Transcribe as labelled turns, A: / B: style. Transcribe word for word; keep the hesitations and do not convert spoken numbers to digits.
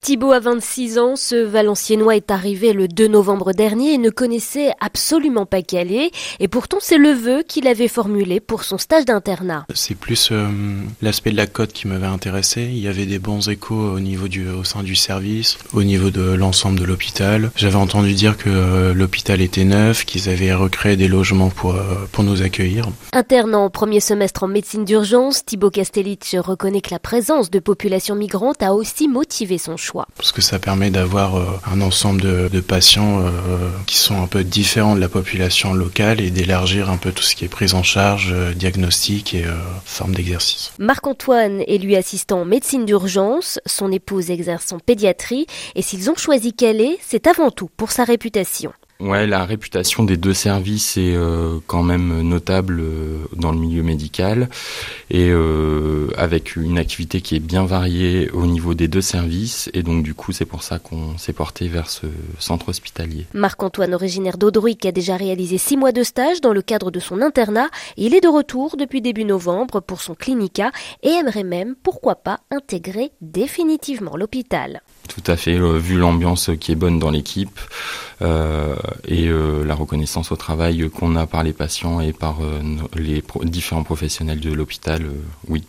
A: Thibaut a vingt-six ans, ce Valenciennois est arrivé le deux novembre dernier et ne connaissait absolument pas Calais. Et pourtant, c'est le vœu qu'il avait formulé pour son stage d'internat.
B: C'est plus euh, l'aspect de la côte qui m'avait intéressé. Il y avait des bons échos au niveau du, au sein du service, au niveau de l'ensemble de l'hôpital. J'avais entendu dire que euh, l'hôpital était neuf, qu'ils avaient recréé des logements pour, euh, pour nous accueillir.
A: Internat en premier semestre en médecine d'urgence, Thibaut Castellitch reconnaît que la présence de populations migrantes a aussi motivé son choix.
B: Parce que ça permet d'avoir euh, un ensemble de, de patients euh, qui sont un peu différents de la population locale et d'élargir un peu tout ce qui est prise en charge, euh, diagnostic et euh, forme d'exercice.
A: Marc-Antoine est lui assistant en médecine d'urgence, son épouse exerce en pédiatrie et s'ils ont choisi Calais, c'est avant tout pour sa réputation.
C: Ouais, la réputation des deux services est euh, quand même notable euh, dans le milieu médical et euh, avec une activité qui est bien variée au niveau des deux services et donc du coup c'est pour ça qu'on s'est porté vers ce centre hospitalier.
A: Marc-Antoine, originaire d'Audruic, a déjà réalisé six mois de stage dans le cadre de son internat. Il est de retour depuis début novembre pour son clinica et aimerait même, pourquoi pas, intégrer définitivement l'hôpital.
C: Tout à fait, euh, vu l'ambiance qui est bonne dans l'équipe euh, et euh, la reconnaissance au travail qu'on a par les patients et par euh, les pro- différents professionnels de l'hôpital, euh, oui.